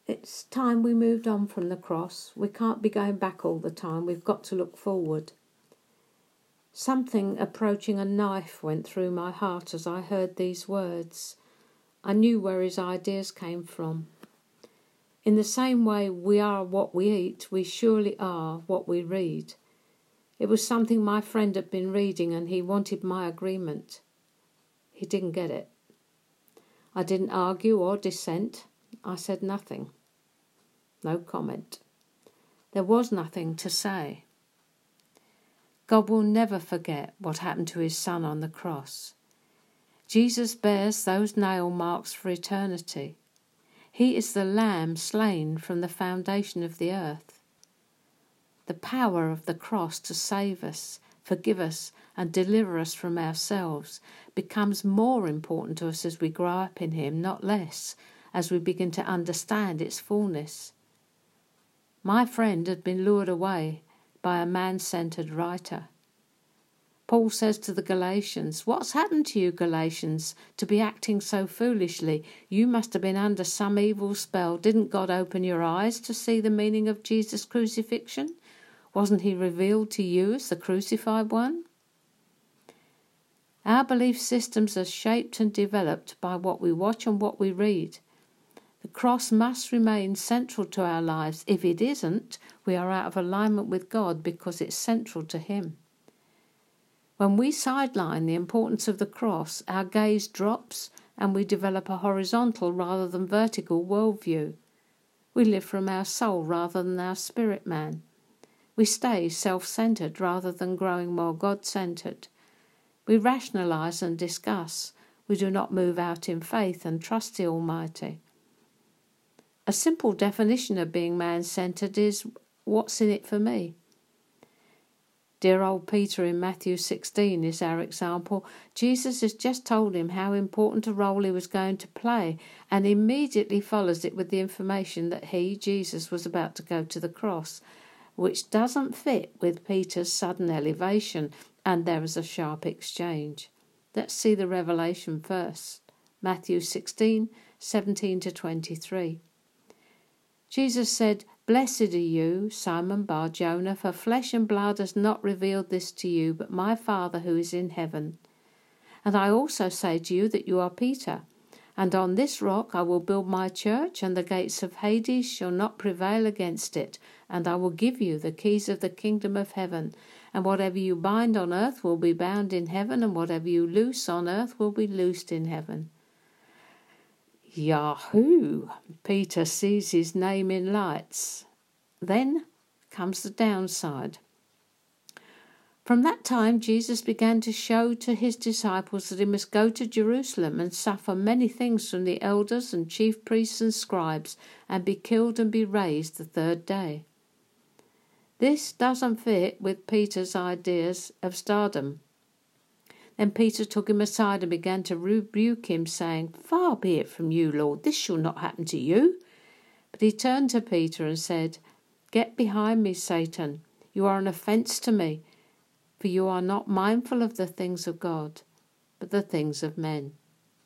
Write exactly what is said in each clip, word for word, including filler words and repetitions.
It's time we moved on from the cross. We can't be going back all the time. We've got to look forward. Something approaching a knife went through my heart as I heard these words. I knew where his ideas came from. In the same way we are what we eat, we surely are what we read. It was something my friend had been reading and he wanted my agreement. He didn't get it. I didn't argue or dissent. I said nothing. No comment. There was nothing to say. God will never forget what happened to his son on the cross. Jesus bears those nail marks for eternity. He is the Lamb slain from the foundation of the earth. The power of the cross to save us, forgive us, and deliver us from ourselves becomes more important to us as we grow up in him, not less, as we begin to understand its fullness. My friend had been lured away by a man-centered writer. Paul says to the Galatians, "What's happened to you, Galatians, to be acting so foolishly? You must have been under some evil spell. Didn't God open your eyes to see the meaning of Jesus' crucifixion? Wasn't he revealed to you as the crucified one?" Our belief systems are shaped and developed by what we watch and what we read. The cross must remain central to our lives. If it isn't, we are out of alignment with God because it's central to him. When we sideline the importance of the cross, our gaze drops and we develop a horizontal rather than vertical worldview. We live from our soul rather than our spirit man. We stay self-centered rather than growing more God-centered. We rationalize and discuss. We do not move out in faith and trust the Almighty. A simple definition of being man-centered is, what's in it for me? Dear old Peter in Matthew sixteen is our example. Jesus has just told him how important a role he was going to play and immediately follows it with the information that he, Jesus, was about to go to the cross, which doesn't fit with Peter's sudden elevation, and there is a sharp exchange. Let's see the revelation first. Matthew sixteen, seventeen to twenty-three. Jesus said, "Blessed are you, Simon Bar-Jonah, for flesh and blood has not revealed this to you, but my Father who is in heaven. And I also say to you that you are Peter, and on this rock I will build my church, and the gates of Hades shall not prevail against it. And I will give you the keys of the kingdom of heaven. And whatever you bind on earth will be bound in heaven, and whatever you loose on earth will be loosed in heaven." Yahoo! Peter sees his name in lights. Then comes the downside. From that time Jesus began to show to his disciples that he must go to Jerusalem and suffer many things from the elders and chief priests and scribes, and be killed and be raised the third day. This doesn't fit with Peter's ideas of stardom. Then Peter took him aside and began to rebuke him, saying, "Far be it from you, Lord, this shall not happen to you." But he turned to Peter and said, "Get behind me, Satan. You are an offence to me, for you are not mindful of the things of God, but the things of men."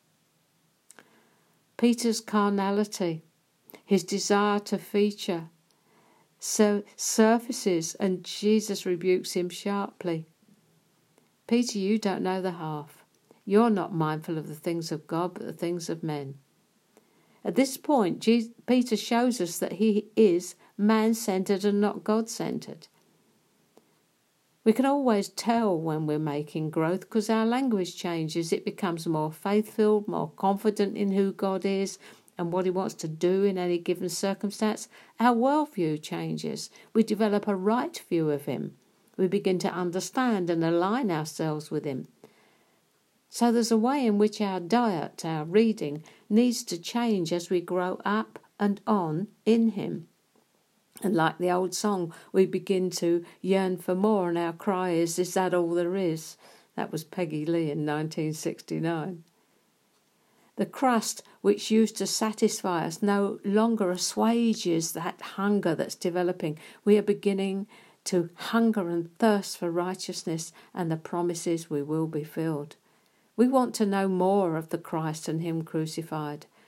Peter's carnality, his desire to feature, so surfaces, and Jesus rebukes him sharply. "Peter, you don't know the half. You're not mindful of the things of God, but the things of men." At this point, Jesus, Peter shows us that he is man-centered and not God-centered. We can always tell when we're making growth because our language changes. It becomes more faith-filled, more confident in who God is and what he wants to do in any given circumstance. Our worldview changes. We develop a right view of him. We begin to understand and align ourselves with him. So there's a way in which our diet, our reading, needs to change as we grow up and on in him. And like the old song, we begin to yearn for more, and our cry is, "Is that all there is?" That was Peggy Lee in nineteen sixty-nine. The crust which used to satisfy us no longer assuages that hunger that's developing. We are beginning to hunger and thirst for righteousness and the promises we will be filled. We want to know more of the Christ and him crucified.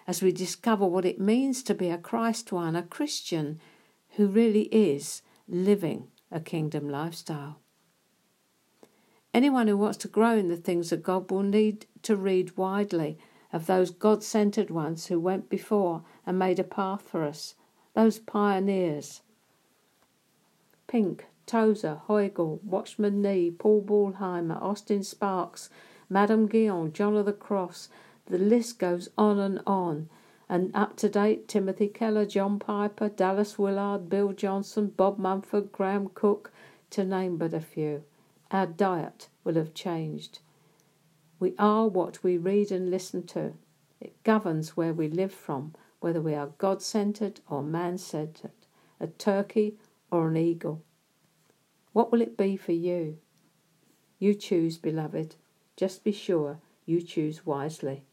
as we discover what it means to be a Christ one, a Christian who really is living a kingdom lifestyle. Anyone who wants to grow in the things of God will need to read widely of those God-centered ones who went before and made a path for us, those pioneers. Pink, Tozer, Heugel, Watchman Nee, Paul Ballheimer, Austin Sparks, Madame Guyon, John of the Cross. The list goes on and on. And up to date, Timothy Keller, John Piper, Dallas Willard, Bill Johnson, Bob Mumford, Graham Cook, to name but a few. Our diet will have changed. We are what we read and listen to. It governs where we live from, whether we are God-centered or man-centered, a turkey or an eagle. What will it be for you? You choose, beloved. Just be sure you choose wisely.